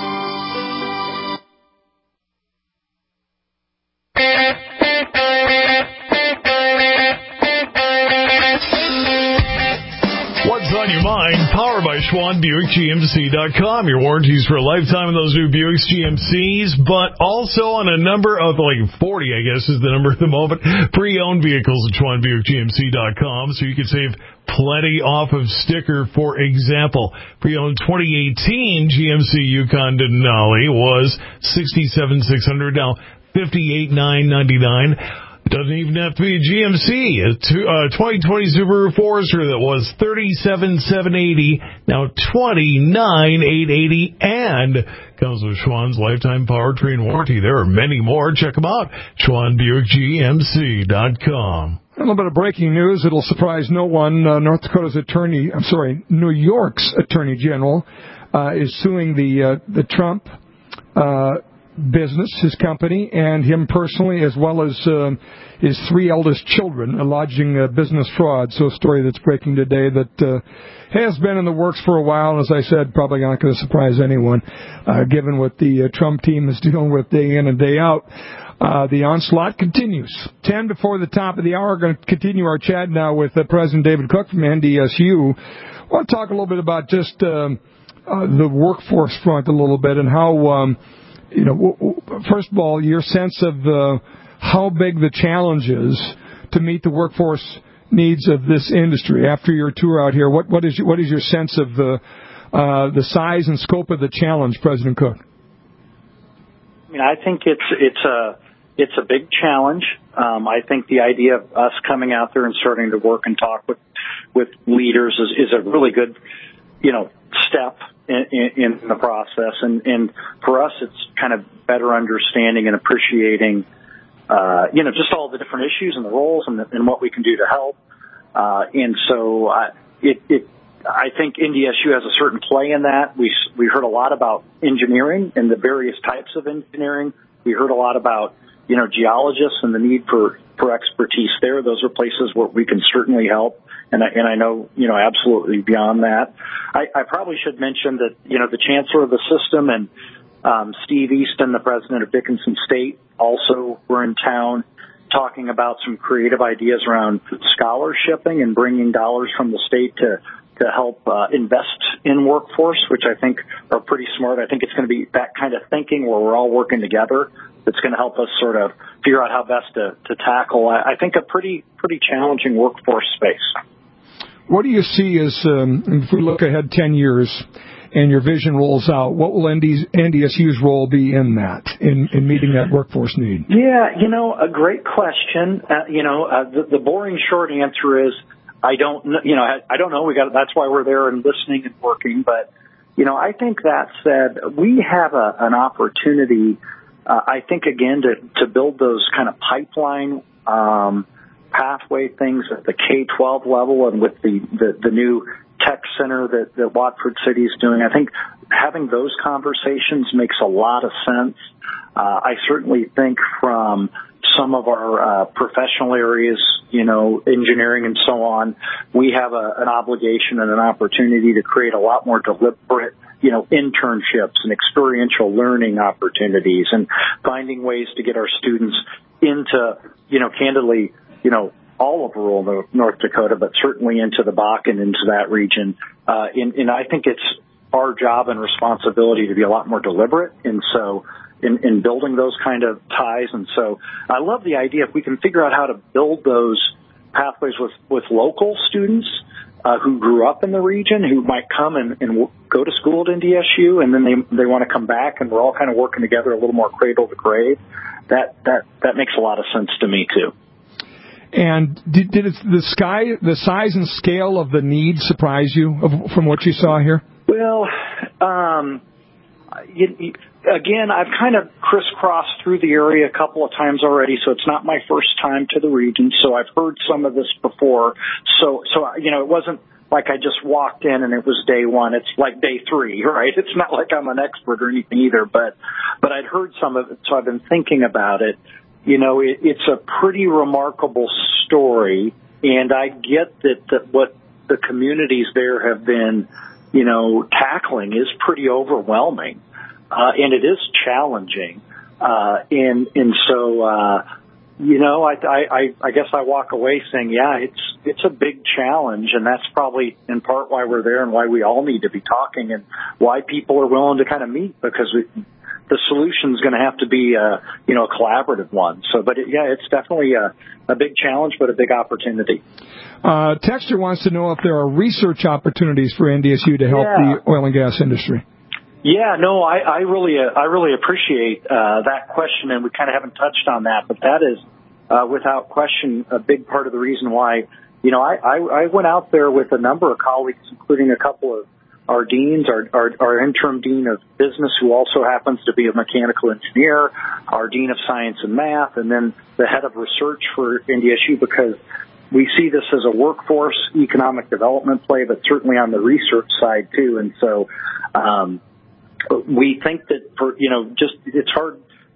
Powered by Schwann Buick G M C dot com. Your warranties for a lifetime on those new Buicks G M Cs, but also on a number of, like forty, I guess is the number at the moment, pre-owned vehicles at Schwann Buick G M C dot com, so you can save plenty off of sticker. For example, pre-owned twenty eighteen G M C Yukon Denali was sixty-seven thousand six hundred dollars, now fifty-eight thousand nine hundred ninety-nine dollars. It doesn't even have to be a G M C. A twenty twenty Subaru Forester that was thirty-seven thousand seven hundred eighty dollars, now twenty-nine thousand eight hundred eighty dollars, and comes with Schwann's lifetime powertrain warranty. There are many more. Check them out. Schwann Buick G M C dot com. A little bit of breaking news. It'll surprise no one. Uh, North Dakota's attorney, I'm sorry, New York's attorney general uh, is suing the uh, the Trump uh business, his company, and him personally, as well as um, his three eldest children, alleging uh, business fraud. So a story that's breaking today that uh, has been in the works for a while, and as I said, probably not going to surprise anyone, uh, given what the uh, Trump team is dealing with day in and day out. Uh, the onslaught continues. Ten before the top of the hour, we're going to continue our chat now with uh, President David Cook from N D S U. I want to talk a little bit about just um, uh, the workforce front a little bit and how, um, you know, w- w- first of all, your sense of uh, how big the challenge is to meet the workforce needs of this industry. After your tour out here, what, what is your, what is your sense of the uh, the size and scope of the challenge, President Cook? I mean, I think it's it's a it's a big challenge. Um, I think the idea of us coming out there and starting to work and talk with with leaders is, is a really good, you know, step in, in, in the process. And, and for us, it's kind of better understanding and appreciating, uh, you know, just all the different issues and the roles and, the, and what we can do to help. Uh, and so uh, it, it, I think N D S U has a certain play in that. We we heard a lot about engineering and the various types of engineering. We heard a lot about, you know, geologists and the need for, for expertise there. Those are places where we can certainly help. And I, and I know, you know, absolutely beyond that. I, I probably should mention that, you know, the chancellor of the system and um, Steve Easton, the president of Dickinson State, also were in town talking about some creative ideas around scholarshiping and bringing dollars from the state to to help uh, invest in workforce, which I think are pretty smart. I think it's going to be that kind of thinking where we're all working together that's going to help us sort of figure out how best to, to tackle, I think, a pretty pretty challenging workforce space. What do you see as, um, if we look ahead ten years and your vision rolls out, what will N D S U's role be in that, in, in meeting that workforce need? Yeah, you know, a great question. Uh, you know, uh, the, the boring short answer is, I don't know, you know, I, I don't know. We got, that's why we're there and listening and working. But, you know, I think that said, we have a, an opportunity, uh, I think, again, to, to build those kind of pipeline, um, pathway things at the K twelve level and with the, the, the new tech center that, that Watford City is doing. I think having those conversations makes a lot of sense. Uh, I certainly think from some of our uh, professional areas, you know, engineering and so on, we have a, an obligation and an opportunity to create a lot more deliberate, you know, internships and experiential learning opportunities and finding ways to get our students into, you know, candidly, you know, all of rural North Dakota, but certainly into the Bakken, into that region. Uh, and, and I think it's our job and responsibility to be a lot more deliberate. And so in, in building those kind of ties. And so I love the idea if we can figure out how to build those pathways with, with local students uh, who grew up in the region, who might come and, and w- go to school at N D S U, and then they they want to come back, and we're all kind of working together a little more cradle to grave. That that that makes a lot of sense to me too. And did, did it, the sky, the size and scale of the need surprise you of, from what you saw here? Well, um, you, you, again, I've kind of crisscrossed through the area a couple of times already, so it's not my first time to the region. So I've heard some of this before. So, so you know, it wasn't like I just walked in and it was day one. It's like day three, right? It's not like I'm an expert or anything either, but but I'd heard some of it, so I've been thinking about it. You know, it, it's a pretty remarkable story, and I get that, that what the communities there have been, you know, tackling is pretty overwhelming, uh, and it is challenging. Uh, and, and so, uh, you know, I, I, I guess I walk away saying, yeah, it's, it's a big challenge, and that's probably in part why we're there and why we all need to be talking and why people are willing to kind of meet, because we, the solution is going to have to be, a, you know, a collaborative one. So, but it, yeah, it's definitely a, a big challenge, but a big opportunity. Uh, Texter wants to know if there are research opportunities for N D S U to help yeah. the oil and gas industry. Yeah, no, I, I really, uh, I really appreciate uh, that question, and we kind of haven't touched on that, but that is, uh, without question, a big part of the reason why. You know, I, I, I went out there with a number of colleagues, including a couple of our deans, our, our, our interim dean of business, who also happens to be a mechanical engineer, our dean of science and math, and then the head of research for N D S U, because we see this as a workforce economic development play, but certainly on the research side too. And so, um, we think that for, you know, just, it's hard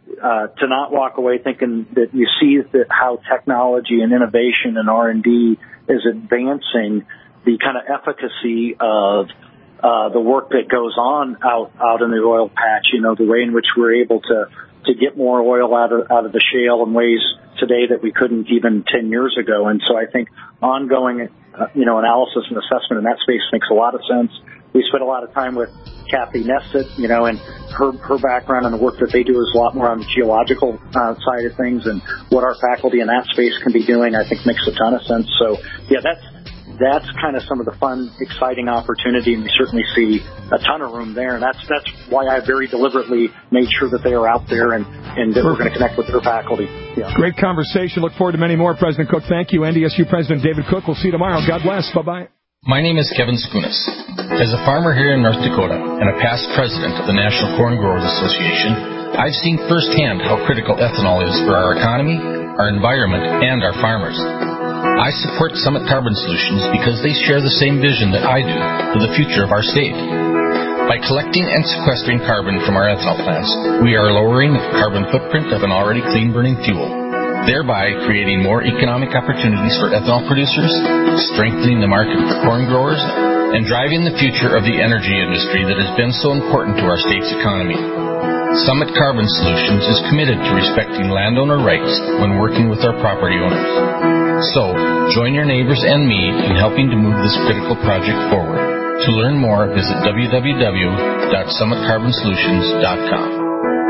uh, to not walk away thinking that you see that how technology and innovation and R and D is advancing the kind of efficacy of uh, the work that goes on out, out in the oil patch, you know, the way in which we're able to, to get more oil out of, out of the shale in ways today that we couldn't even ten years ago. And so I think ongoing, uh, you know, analysis and assessment in that space makes a lot of sense. We spent a lot of time with Kathy Nesset, you know, and her her background and the work that they do is a lot more on the geological uh, side of things, and what our faculty in that space can be doing, I think, makes a ton of sense. So, yeah, that's that's kind of some of the fun, exciting opportunity, and we certainly see a ton of room there. And that's that's why I very deliberately made sure that they are out there and, and that Perfect. We're going to connect with their faculty. Yeah. Great conversation. Look forward to many more, President Cook. Thank you. N D S U President David Cook. We'll see you tomorrow. God bless. Bye-bye. My name is Kevin Skunas. As a farmer here in North Dakota and a past president of the National Corn Growers Association, I've seen firsthand how critical ethanol is for our economy, our environment, and our farmers. I support Summit Carbon Solutions because they share the same vision that I do for the future of our state. By collecting and sequestering carbon from our ethanol plants, we are lowering the carbon footprint of an already clean-burning fuel, thereby creating more economic opportunities for ethanol producers, strengthening the market for corn growers, and driving the future of the energy industry that has been so important to our state's economy. Summit Carbon Solutions is committed to respecting landowner rights when working with our property owners. So, join your neighbors and me in helping to move this critical project forward. To learn more, visit w w w dot summit carbon solutions dot com.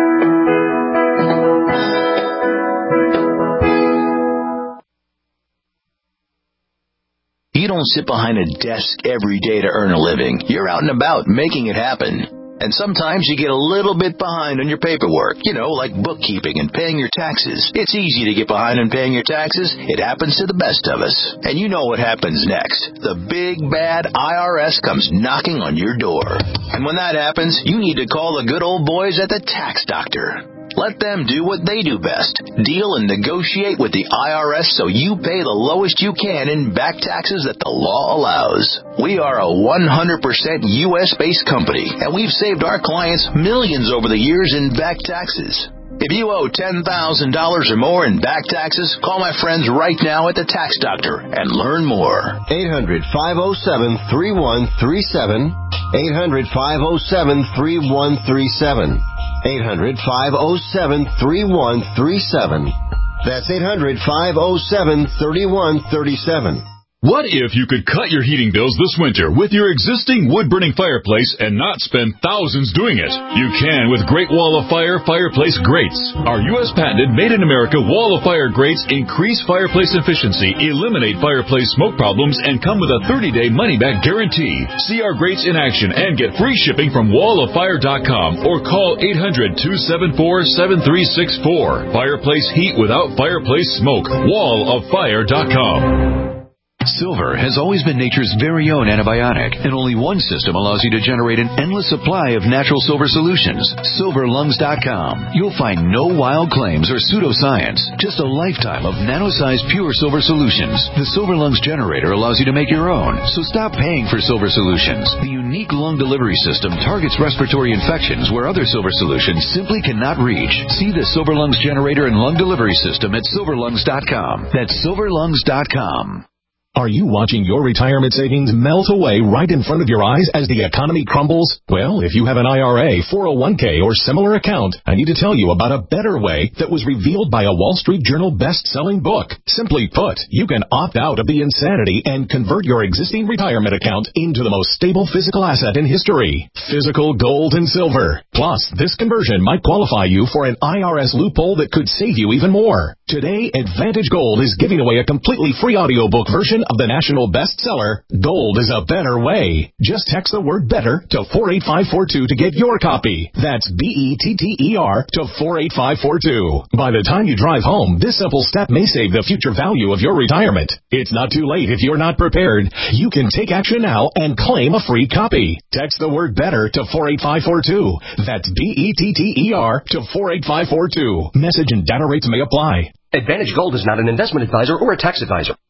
You don't sit behind a desk every day to earn a living. You're out and about making it happen. And sometimes you get a little bit behind on your paperwork, you know, like bookkeeping and paying your taxes. It's easy to get behind on paying your taxes. It happens to the best of us. And you know what happens next. The big, bad I R S comes knocking on your door. And when that happens, you need to call the good old boys at the Tax Doctor. Let them do what they do best. Deal and negotiate with the I R S so you pay the lowest you can in back taxes that the law allows. We are a one hundred percent U S-based company, and we've saved our clients millions over the years in back taxes. If you owe ten thousand dollars or more in back taxes, call my friends right now at the Tax Doctor and learn more. eight hundred, five oh seven, three one three seven. eight hundred, five oh seven, three one three seven. eight hundred, five oh seven, three one three seven. That's eight hundred, five oh seven, three one three seven. What if you could cut your heating bills this winter with your existing wood-burning fireplace and not spend thousands doing it? You can with Great Wall of Fire Fireplace Grates. Our U S patented made-in-America Wall of Fire grates increase fireplace efficiency, eliminate fireplace smoke problems, and come with a thirty-day money-back guarantee. See our grates in action and get free shipping from wall of fire dot com or call eight hundred, two seven four, seven three six four. Fireplace heat without fireplace smoke. wall of fire dot com. Silver has always been nature's very own antibiotic, and only one system allows you to generate an endless supply of natural silver solutions. silver lungs dot com. You'll find no wild claims or pseudoscience, just a lifetime of nano-sized pure silver solutions. The Silver Lungs generator allows you to make your own, so stop paying for silver solutions. The unique lung delivery system targets respiratory infections where other silver solutions simply cannot reach. See the Silver Lungs generator and lung delivery system at silver lungs dot com. That's silver lungs dot com. Are you watching your retirement savings melt away right in front of your eyes as the economy crumbles? Well, if you have an I R A, four oh one k, or similar account, I need to tell you about a better way that was revealed by a Wall Street Journal best-selling book. Simply put, you can opt out of the insanity and convert your existing retirement account into the most stable physical asset in history, physical gold and silver. Plus, this conversion might qualify you for an I R S loophole that could save you even more. Today, Advantage Gold is giving away a completely free audiobook version of the national bestseller, Gold is a Better Way. Just text the word better to four eight five four two to get your copy. That's B E T T E R to four eight five four two. By the time you drive home, this simple step may save the future value of your retirement. It's not too late if you're not prepared. You can take action now and claim a free copy. Text the word better to four eight five four two. That's B E T T E R to four eight five four two. Message and data rates may apply. Advantage Gold is not an investment advisor or a tax advisor.